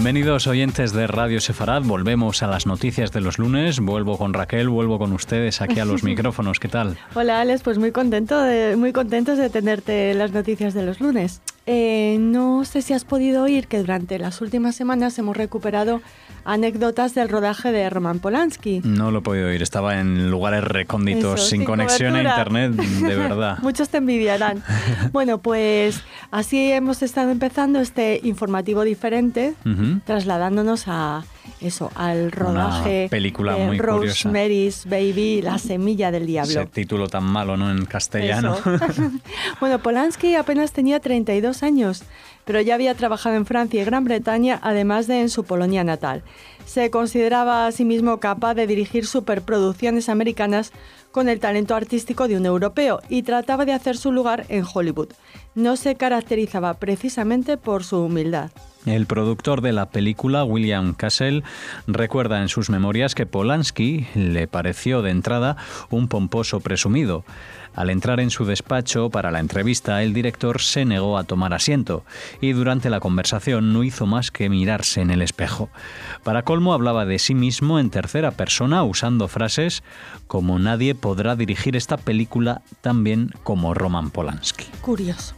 Bienvenidos oyentes de Radio Sefarad, volvemos a las noticias de los lunes, vuelvo con Raquel, vuelvo con ustedes aquí a los micrófonos, ¿qué tal? Hola Alex, pues muy contentos de tenerte en las noticias de los lunes. No sé si has podido oír que durante las últimas semanas hemos recuperado anécdotas del rodaje de Roman Polanski. No lo he podido oír, estaba en lugares recónditos, sin conexión cobertura. a internet, de verdad. Muchos te envidiarán. Bueno, pues así hemos estado empezando este informativo diferente, trasladándonos a eso, al rodaje Una película de muy curiosa. Rosemary's Baby, La semilla del diablo. Ese título tan malo, ¿no?, en castellano. Bueno, Polanski apenas tenía 32 años, pero ya había trabajado en Francia y Gran Bretaña, además de en su Polonia natal. Se consideraba a sí mismo capaz de dirigir superproducciones americanas con el talento artístico de un europeo y trataba de hacer su lugar en Hollywood. No se caracterizaba precisamente por su humildad. El productor de la película, William Castle, recuerda en sus memorias que Polanski le pareció de entrada un pomposo presumido. Al entrar en su despacho para la entrevista, el director se negó a tomar asiento y durante la conversación no hizo más que mirarse en el espejo. Para colmo, hablaba de sí mismo en tercera persona usando frases como «Nadie podrá dirigir esta película tan bien como Roman Polanski». Curioso.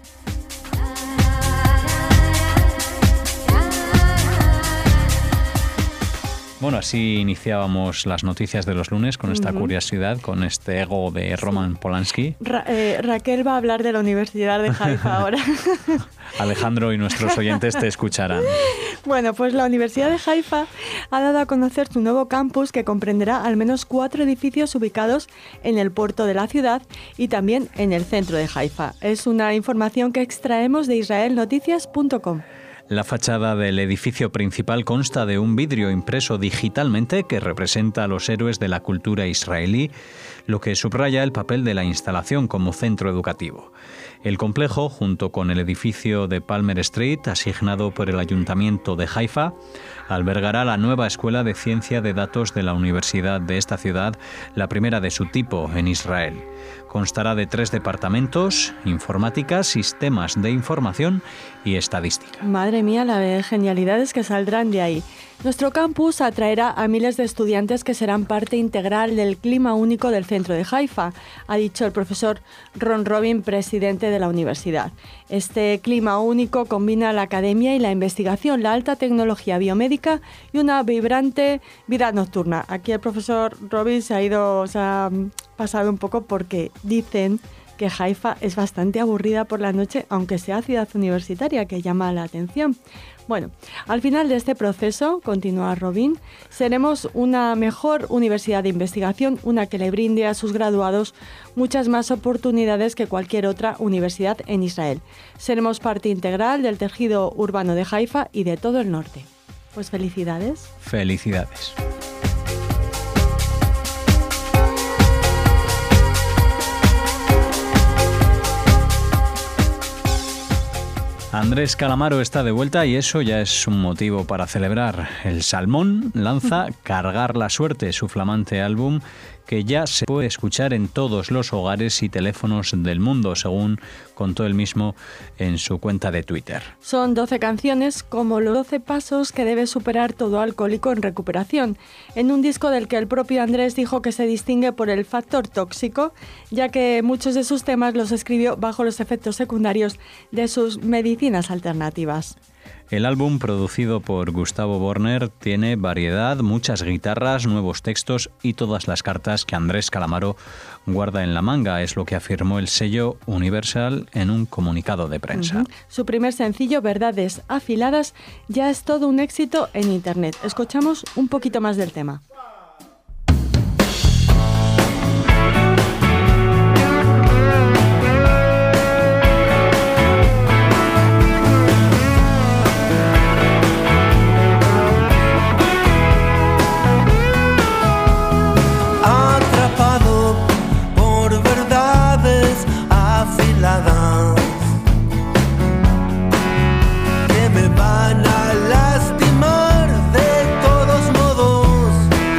Bueno, así iniciábamos las noticias de los lunes con esta curiosidad, con este ego de Roman Polanski. Raquel va a hablar de la Universidad de Haifa ahora. Alejandro y nuestros oyentes te escucharán. Bueno, pues la Universidad de Haifa ha dado a conocer su nuevo campus que comprenderá al menos 4 edificios ubicados en el puerto de la ciudad y también en el centro de Haifa. Es una información que extraemos de israelnoticias.com. La fachada del edificio principal consta de un vidrio impreso digitalmente que representa a los héroes de la cultura israelí, lo que subraya el papel de la instalación como centro educativo. El complejo, junto con el edificio de Palmer Street, asignado por el Ayuntamiento de Haifa, albergará la nueva Escuela de Ciencia de Datos de la Universidad de esta ciudad, la primera de su tipo en Israel. Constará de 3 departamentos: informática, sistemas de información y estadística. Madre mía, la de genialidades que saldrán de ahí. Nuestro campus atraerá a miles de estudiantes que serán parte integral del clima único del centro de Haifa, ha dicho el profesor Ron Robin, presidente de la universidad. Este clima único combina la academia y la investigación, la alta tecnología biomédica y una vibrante vida nocturna. Aquí el profesor Robin se ha pasado un poco porque dicen que Haifa es bastante aburrida por la noche, aunque sea ciudad universitaria, que llama la atención. Bueno, al final de este proceso, continúa Robin, seremos una mejor universidad de investigación, una que le brinde a sus graduados muchas más oportunidades que cualquier otra universidad en Israel. Seremos parte integral del tejido urbano de Haifa y de todo el norte. Pues felicidades. Felicidades. Andrés Calamaro está de vuelta y eso ya es un motivo para celebrar. El Salmón lanza Cargar la Suerte, su flamante álbum, que ya se puede escuchar en todos los hogares y teléfonos del mundo, según contó él mismo en su cuenta de Twitter. Son 12 canciones como los 12 pasos que debe superar todo alcohólico en recuperación, en un disco del que el propio Andrés dijo que se distingue por el factor tóxico, ya que muchos de sus temas los escribió bajo los efectos secundarios de sus medicinas alternativas. El álbum, producido por Gustavo Borner, tiene variedad, muchas guitarras, nuevos textos y todas las cartas que Andrés Calamaro guarda en la manga, es lo que afirmó el sello Universal en un comunicado de prensa. Su primer sencillo, Verdades Afiladas, ya es todo un éxito en Internet. Escuchamos un poquito más del tema. Que me van a lastimar de todos modos.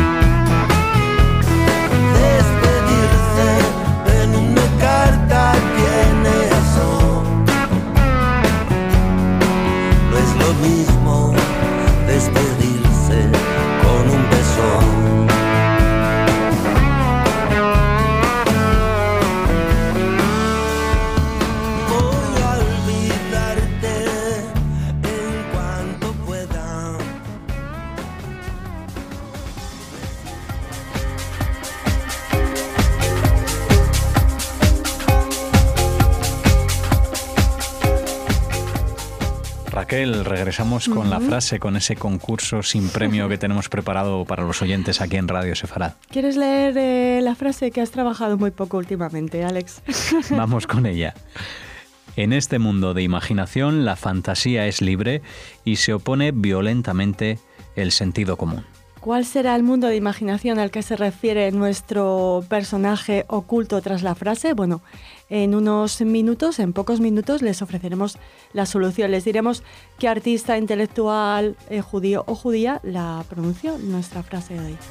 Raquel, regresamos con la frase, con ese concurso sin premio que tenemos preparado para los oyentes aquí en Radio Sefarad. ¿Quieres leer la frase que has trabajado muy poco últimamente, Alex? Vamos con ella. En este mundo de imaginación, la fantasía es libre y se opone violentamente el sentido común. ¿Cuál será el mundo de imaginación al que se refiere nuestro personaje oculto tras la frase? Bueno, en unos minutos, en pocos minutos, les ofreceremos la solución. Les diremos qué artista intelectual judío o judía la pronunció nuestra frase de hoy.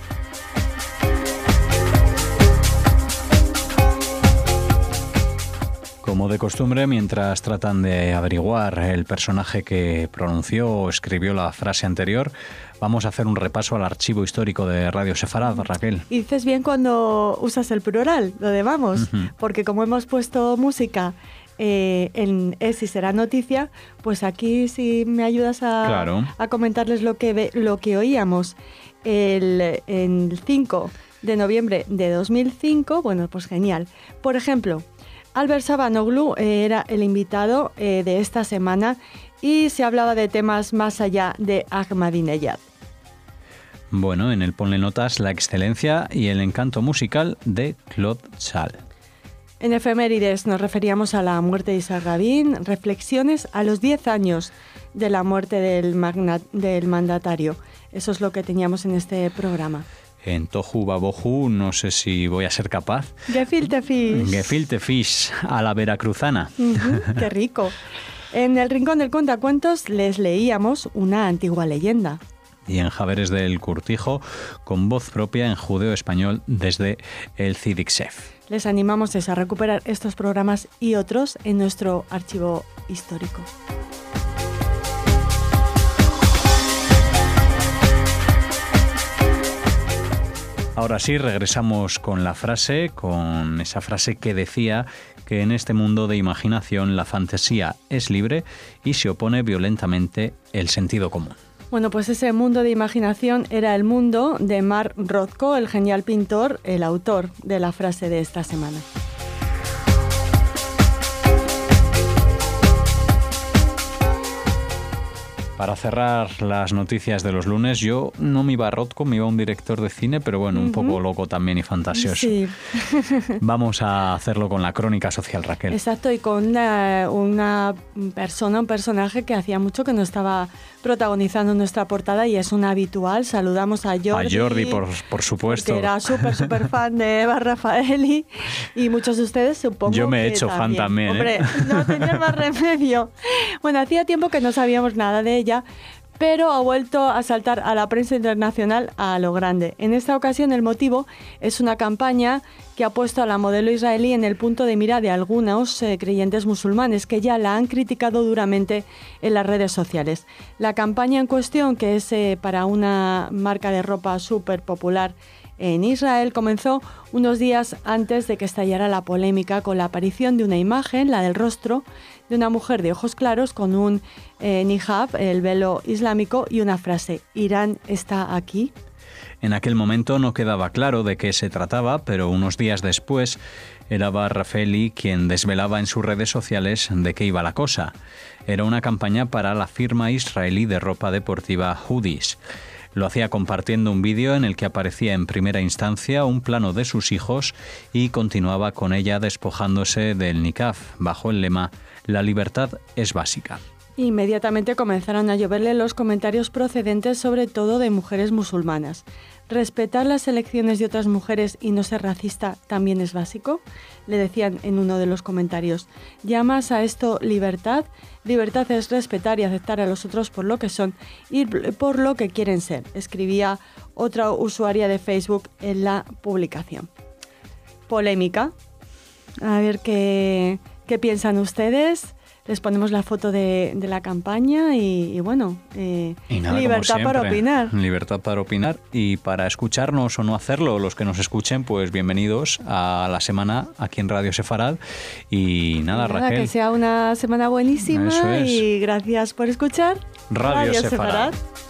Como de costumbre, mientras tratan de averiguar el personaje que pronunció o escribió la frase anterior, vamos a hacer un repaso al archivo histórico de Radio Sefarad, Raquel. Y dices bien cuando usas el plural, lo de vamos, porque como hemos puesto música en Es y será noticia, pues aquí si me ayudas a comentarles lo que oíamos el 5 de noviembre de 2005, bueno, pues genial. Por ejemplo, Albert Sabanoglu era el invitado de esta semana y se hablaba de temas más allá de Ahmadinejad. Bueno, en el Ponle Notas, la excelencia y el encanto musical de Claude Chal. En Efemérides nos referíamos a la muerte de Isaac Rabin, reflexiones a los 10 años de la muerte del mandatario. Eso es lo que teníamos en este programa. En Tohu Babohu, no sé si voy a ser capaz. Gefilte Fish. Gefilte Fish, a la veracruzana. ¡Qué rico! En el Rincón del Contacuentos les leíamos una antigua leyenda. Y en Javeres del Curtijo, con voz propia en judeo-español desde el Cidicsef. Les animamos a recuperar estos programas y otros en nuestro archivo histórico. Ahora sí, regresamos con la frase, con esa frase que decía que en este mundo de imaginación la fantasía es libre y se opone violentamente el sentido común. Bueno, pues ese mundo de imaginación era el mundo de Mark Rothko, el genial pintor, el autor de la frase de esta semana. Para cerrar las noticias de los lunes, yo no me iba a Rothko, me iba a un director de cine, pero bueno, un poco loco también y fantasioso. Sí. Vamos a hacerlo con la crónica social, Raquel. Exacto, y con un personaje que hacía mucho que no estaba protagonizando nuestra portada y es un habitual. Saludamos a Jordi. A Jordi, por supuesto. Que era súper fan de Eva Rafaeli y muchos de ustedes supongo que yo me he hecho fan también. Hombre, no tenía más remedio. Bueno, hacía tiempo que no sabíamos nada de ella, pero ha vuelto a saltar a la prensa internacional a lo grande. En esta ocasión el motivo es una campaña que ha puesto a la modelo israelí en el punto de mira de algunos creyentes musulmanes que ya la han criticado duramente en las redes sociales. La campaña en cuestión, que es para una marca de ropa súper popular en Israel, comenzó unos días antes de que estallara la polémica con la aparición de una imagen, la del rostro, de una mujer de ojos claros con un nihab, el velo islámico, y una frase: «Irán está aquí». En aquel momento no quedaba claro de qué se trataba, pero unos días después era Eva Rafaeli quien desvelaba en sus redes sociales de qué iba la cosa. Era una campaña para la firma israelí de ropa deportiva Hoodies. Lo hacía compartiendo un vídeo en el que aparecía en primera instancia un plano de sus hijos y continuaba con ella despojándose del niqab, bajo el lema «La libertad es básica». Inmediatamente comenzaron a lloverle los comentarios procedentes sobre todo de mujeres musulmanas. ¿Respetar las elecciones de otras mujeres y no ser racista también es básico?, le decían en uno de los comentarios. ¿Llamas a esto libertad? Libertad es respetar y aceptar a los otros por lo que son y por lo que quieren ser, escribía otra usuaria de Facebook en la publicación. Polémica. A ver qué piensan ustedes. Les ponemos la foto de la campaña y bueno, y nada, libertad para opinar. Libertad para opinar y para escucharnos o no hacerlo. Los que nos escuchen, pues bienvenidos a la semana aquí en Radio Sefarad. Y nada, Raquel. Que sea una semana buenísima. Eso es. Y gracias por escuchar Radio Sefarad.